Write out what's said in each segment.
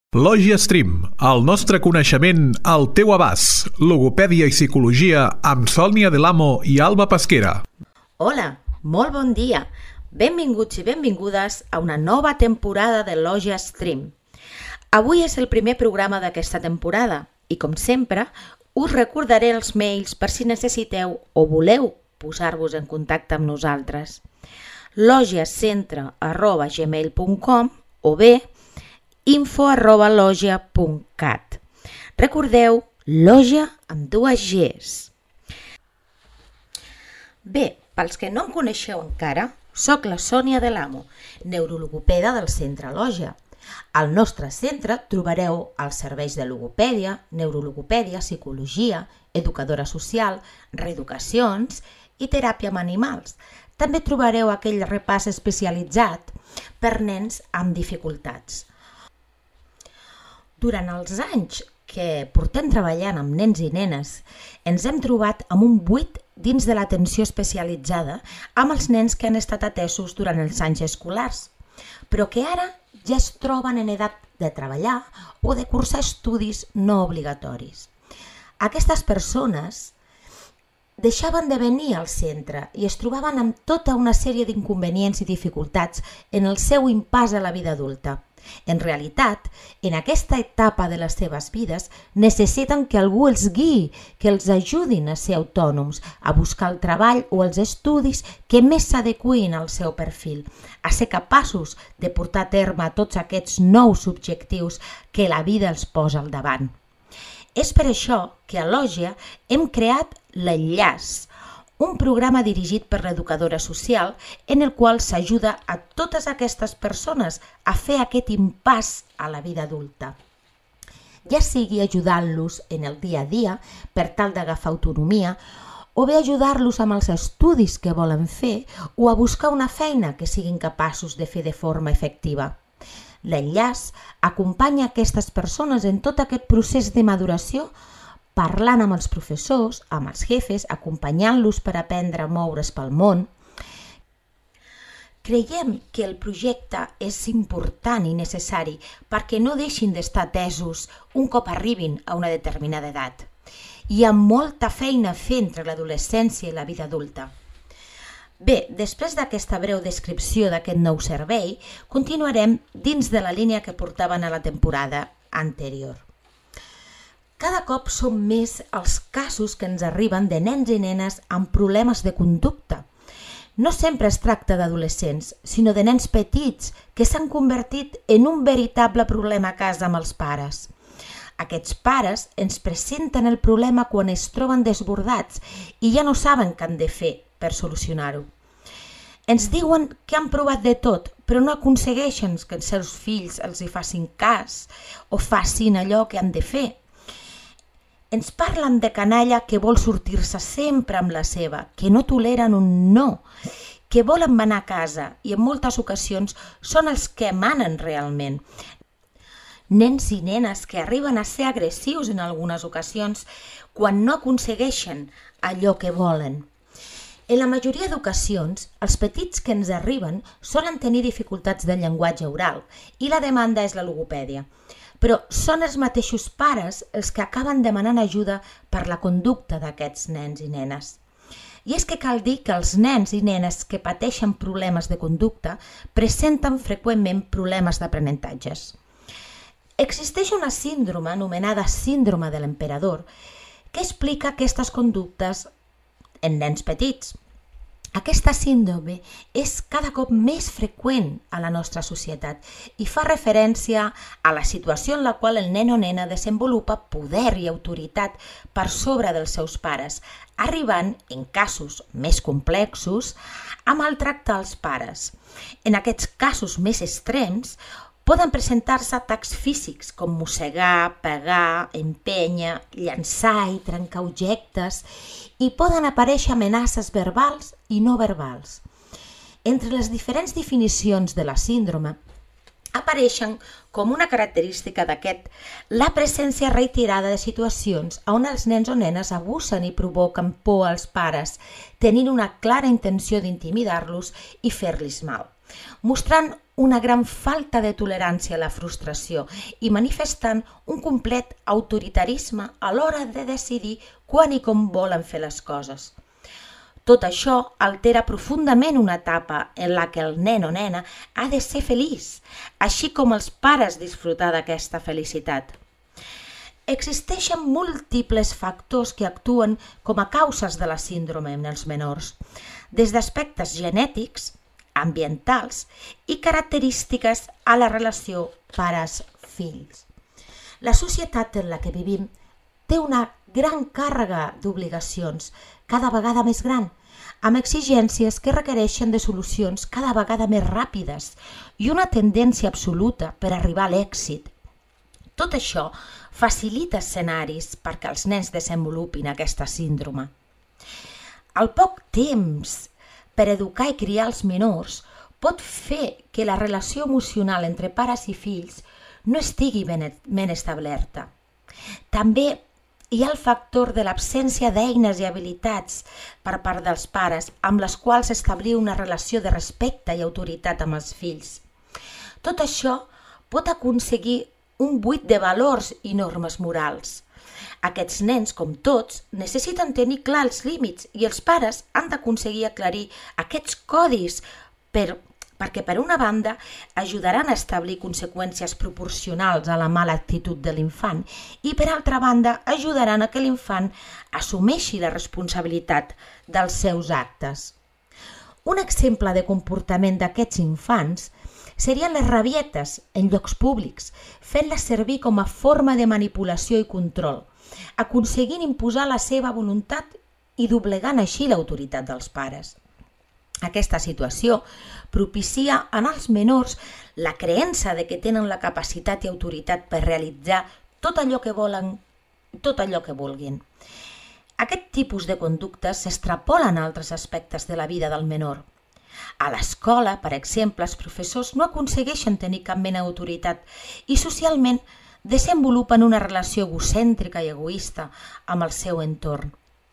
Lògia Stream, el nostre coneixement al teu abast. Logopèdia i psicologia amb Sònia Delamo i Alba Pesquera. Hola, molt bon dia. Benvinguts i benvingudes a una nova temporada de Lògia Stream. Avui és el primer programa d'aquesta temporada i, com sempre, us recordaré els mails per si necessiteu o voleu posar-vos en contacte amb nosaltres. logiacentre@gmail.com o bé info@logia.cat. Recordeu, Lògia amb dues Gs. Bé, pels que no em coneixeu encara, soc la Sònia Delamo, neurologopeda del Centre Lògia. Al nostre centre trobareu els serveis de logopèdia, neurologopèdia, psicologia, educadora social, reeducacions i teràpia amb animals. També trobareu aquell repàs especialitzat per nens amb dificultats. Durant els anys que portem treballant amb nens i nenes, ens hem trobat amb un buit dins de l'atenció especialitzada amb els nens que han estat atesos durant els anys escolars, però que ara ja es troben en edat de treballar o de cursar estudis no obligatoris. Aquestes persones deixaven de venir al centre i es trobaven amb tota una sèrie d'inconvenients i dificultats en el seu impàs a la vida adulta. En realitat, en aquesta etapa de les seves vides, necessiten que algú els guiï, que els ajudin a ser autònoms, a buscar el treball o els estudis que més s'adeqüin al seu perfil, a ser capaços de portar a terme tots aquests nous objectius que la vida els posa al davant. És per això que a Lògia hem creat l'Enllaç, un programa dirigit per l'educadora social en el qual s'ajuda a totes aquestes persones a fer aquest impàs a la vida adulta. Ja sigui ajudant-los en el dia a dia per tal d'agafar autonomia o bé ajudar-los amb els estudis que volen fer o a buscar una feina que siguin capaços de fer de forma efectiva. L'Enllaç acompanya aquestes persones en tot aquest procés de maduració, parlant amb els professors, amb els jefes, acompanyant-los per aprendre a moure's pel món. Creiem que el projecte és important i necessari perquè no deixin d'estar atesos un cop arribin a una determinada edat. Hi ha molta feina a fer entre l'adolescència i la vida adulta. Bé, després d'aquesta breu descripció d'aquest nou servei, continuarem dins de la línia que portaven a la temporada anterior. Cada cop són més els casos que ens arriben de nens i nenes amb problemes de conducta. No sempre es tracta d'adolescents, sinó de nens petits que s'han convertit en un veritable problema a casa amb els pares. Aquests pares ens presenten el problema quan es troben desbordats i ja no saben què han de fer per solucionar-ho. Ens diuen que han provat de tot, però no aconsegueixen que els seus fills els hi facin cas o facin allò que han de fer. Ens parlen de canalla que vol sortir-se sempre amb la seva, que no toleren un no, que volen manar a casa i en moltes ocasions són els que manen realment. Nens i nenes que arriben a ser agressius en algunes ocasions quan no aconsegueixen allò que volen. En la majoria d'ocasions, els petits que ens arriben solen tenir dificultats de llenguatge oral i la demanda és la logopèdia. Però són els mateixos pares els que acaben demanant ajuda per la conducta d'aquests nens i nenes. I és que cal dir que els nens i nenes que pateixen problemes de conducta presenten freqüentment problemes d'aprenentatges. Existeix una síndrome anomenada síndrome de l'emperador que explica aquestes conductes en nens petits. Aquesta síndrome és cada cop més freqüent a la nostra societat i fa referència a la situació en la qual el nen o nena desenvolupa poder i autoritat per sobre dels seus pares, arribant, en casos més complexos, a maltractar els pares. En aquests casos més extrems, poden presentar-se atacs físics com mossegar, pegar, empènyer, llançar i trencar objectes i poden aparèixer amenaces verbals i no verbals. Entre les diferents definicions de la síndrome apareixen com una característica d'aquest la presència reiterada de situacions on els nens o nenes abusen i provoquen por als pares, tenint una clara intenció d'intimidar-los i fer-los mal. mostrant una gran falta de tolerància a la frustració i manifestant un complet autoritarisme a l'hora de decidir quan i com volen fer les coses. Tot això altera profundament una etapa en la que el nen o nena ha de ser feliç, així com els pares disfrutar d'aquesta felicitat. Existeixen múltiples factors que actuen com a causes de la síndrome en els menors, des d'aspectes genètics, ambientals i característiques a la relació pares-fills. La societat en la que vivim té una gran càrrega d'obligacions, cada vegada més gran, amb exigències que requereixen de solucions cada vegada més ràpides i una tendència absoluta per arribar a l'èxit. Tot això facilita escenaris perquè els nens desenvolupin aquesta síndrome. El poc temps per educar i criar els menors pot fer que la relació emocional entre pares i fills no estigui ben establerta. També hi ha el factor de l'absència d'eines i habilitats per part dels pares amb les quals establir una relació de respecte i autoritat amb els fills. Tot això pot aconseguir un buit de valors i normes morals. Aquests nens, com tots, necessiten tenir clar els límits i els pares han d'aconseguir aclarir aquests codis perquè, per una banda, ajudaran a establir conseqüències proporcionals a la mala actitud de l'infant i, per altra banda, ajudaran a que l'infant assumeixi la responsabilitat dels seus actes. Un exemple de comportament d'aquests infants serien les rabietes en llocs públics, fent-les servir com a forma de manipulació i control, aconseguint imposar la seva voluntat i doblegant així l'autoritat dels pares. Aquesta situació propicia en els menors la creença de que tenen la capacitat i autoritat per realitzar tot allò que volen, tot allò que vulguin. Aquest tipus de conductes s'extrapolen a altres aspectes de la vida del menor. A l'escola, per exemple, els professors no aconsegueixen tenir cap mena d'autoritat i socialment desenvolupen una relació egocèntrica i egoista amb el seu entorn.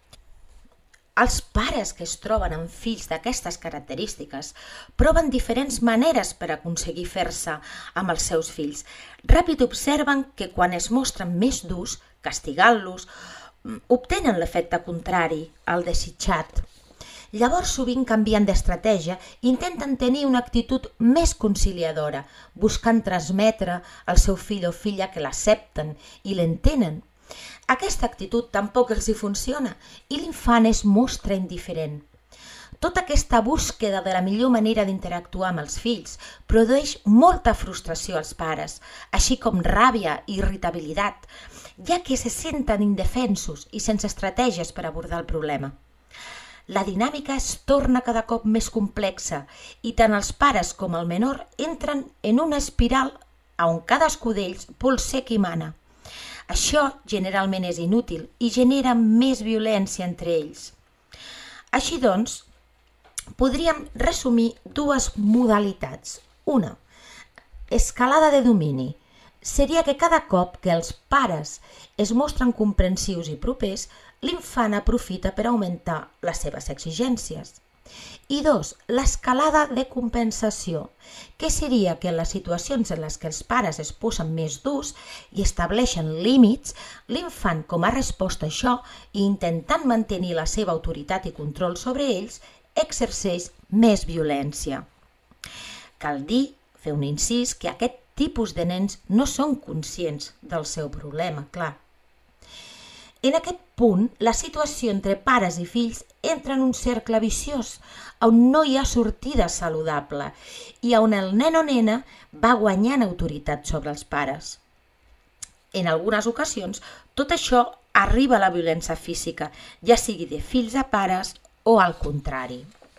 Els pares que es troben amb fills d'aquestes característiques proven diferents maneres per aconseguir fer-se amb els seus fills. Ràpid observen que quan es mostren més durs, castigant-los, obtenen l'efecte contrari al desitjat. Llavors sovint canvien d'estratègia i intenten tenir una actitud més conciliadora, buscant transmetre al seu fill o filla que l'accepten i l'entenen. Aquesta actitud tampoc els hi funciona i l'infant es mostra indiferent. Tota aquesta búsqueda de la millor manera d'interactuar amb els fills produeix molta frustració als pares, així com ràbia i irritabilitat, ja que se senten indefensos i sense estratègies per abordar el problema. La dinàmica es torna cada cop més complexa i tant els pares com el menor entren en una espiral on cadascú d'ells vol ser qui mana. Això generalment és inútil i genera més violència entre ells. Així doncs, podríem resumir dues modalitats. Una, escalada de domini. Seria que cada cop que els pares es mostren comprensius i propers, l'infant aprofita per augmentar les seves exigències. I dos, l'escalada de compensació, que seria que en les situacions en les que els pares es posen més durs i estableixen límits, l'infant, com a resposta a això, i intentant mantenir la seva autoritat i control sobre ells, exerceix més violència. Cal dir, fer un incís, que aquest tipus de nens no són conscients del seu problema, clar. En aquest punt, la situació entre pares i fills entra en un cercle viciós, on no hi ha sortida saludable i on el nen o nena va guanyant autoritat sobre els pares. En algunes ocasions, tot això arriba a la violència física, ja sigui de fills a pares o al contrari.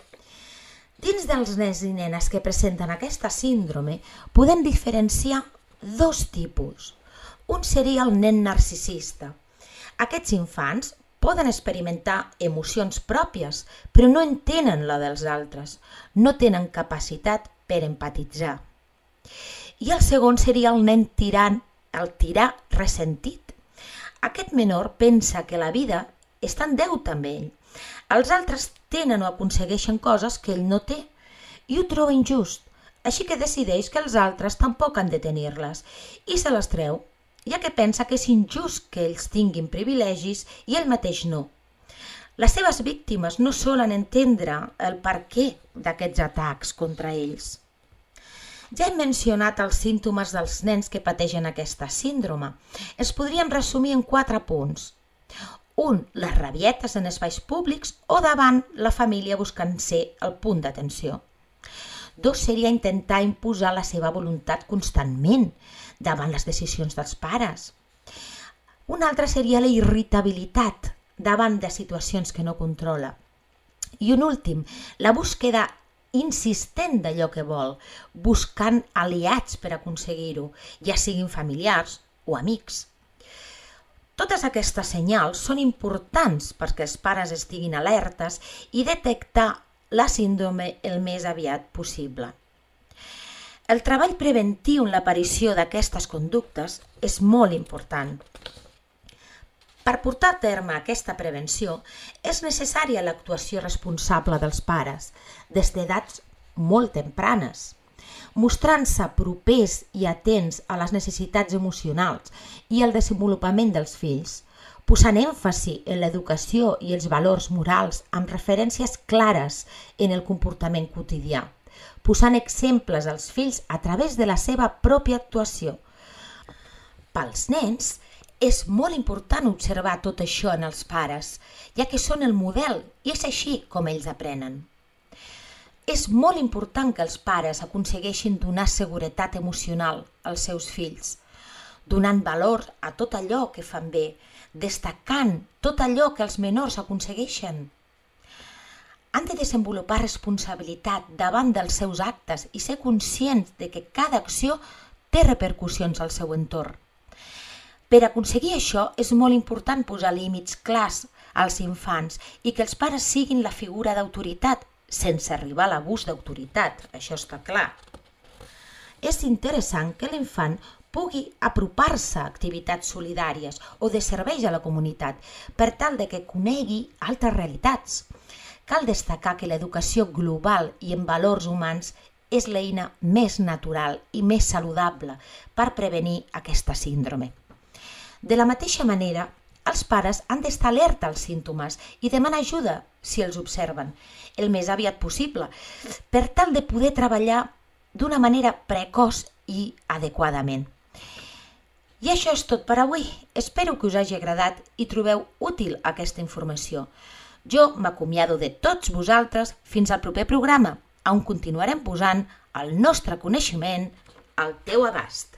Dins dels nens i nenes que presenten aquesta síndrome, podem diferenciar dos tipus. Un seria el nen narcisista. Aquests infants poden experimentar emocions pròpies, però no entenen la dels altres, no tenen capacitat per empatitzar. I el segon seria el nen tirant, el tirà ressentit. Aquest menor pensa que la vida està en deute amb ell. Els altres tenen o aconsegueixen coses que ell no té i ho troba injust, així que decideix que els altres tampoc han de tenir-les i se les treu, ja que pensa que és injust que ells tinguin privilegis i ell mateix no. Les seves víctimes no solen entendre el perquè d'aquests atacs contra ells. Ja hem mencionat els símptomes dels nens que pateixen aquesta síndrome. Els podríem resumir en 4 punts. 1. Les rabietes en espais públics o davant la família buscant ser el punt d'atenció. 2. Seria intentar imposar la seva voluntat constantment davant les decisions dels pares. Un altre seria la irritabilitat davant de situacions que no controla. I un últim, la búsqueda insistent d'allò que vol, buscant aliats per aconseguir-ho, ja siguin familiars o amics. Totes aquestes senyals són importants perquè els pares estiguin alertes i detectar la síndrome el més aviat possible. El treball preventiu en l'aparició d'aquestes conductes és molt important. Per portar a terme aquesta prevenció és necessària l'actuació responsable dels pares des d'edats molt tempranes, mostrant-se propers i atents a les necessitats emocionals i al desenvolupament dels fills, posant èmfasi en l'educació i els valors morals amb referències clares en el comportament quotidià, posant exemples als fills a través de la seva pròpia actuació. Pels nens, és molt important observar tot això en els pares, ja que són el model i és així com ells aprenen. És molt important que els pares aconsegueixin donar seguretat emocional als seus fills, donant valor a tot allò que fan bé, destacant tot allò que els menors aconsegueixen. Han de desenvolupar responsabilitat davant dels seus actes i ser conscients de que cada acció té repercussions al seu entorn. Per aconseguir això és molt important posar límits clars als infants i que els pares siguin la figura d'autoritat, sense arribar a l'abús d'autoritat, això està clar. És interessant que l'infant pugui apropar-se a activitats solidàries o de serveis a la comunitat per tal de que conegui altres realitats. Cal destacar que l'educació global i en valors humans és l'eina més natural i més saludable per prevenir aquesta síndrome. De la mateixa manera, els pares han d'estar alerta als símptomes i demanar ajuda si els observen, el més aviat possible, per tal de poder treballar d'una manera precoç i adequadament. I això és tot per avui. Espero que us hagi agradat i trobeu útil aquesta informació. Jo m'acomiado de tots vosaltres fins al proper programa, on continuarem posant el nostre coneixement al teu abast.